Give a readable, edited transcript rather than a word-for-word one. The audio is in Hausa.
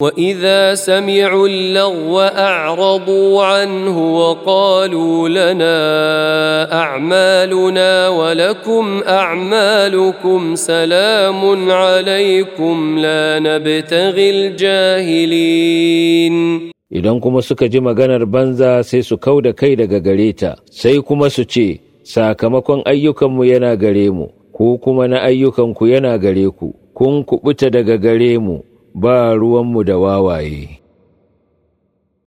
وإذا سمعوا اللغو أعرضوا عنه وقالوا لنا أعمالنا ولكم أعمالكم سلام عليكم لا نبتغي الجاهلين. Idan kuma suka ji maganar banza sai su kau da kai daga gare ta, sai kuma su ce, sakamakon ayyukanmu yana gare mu, ko kuma na ayyukanku yana gare ku, kun kuɓuta daga gare mu, ba ruwanmu da wawaye.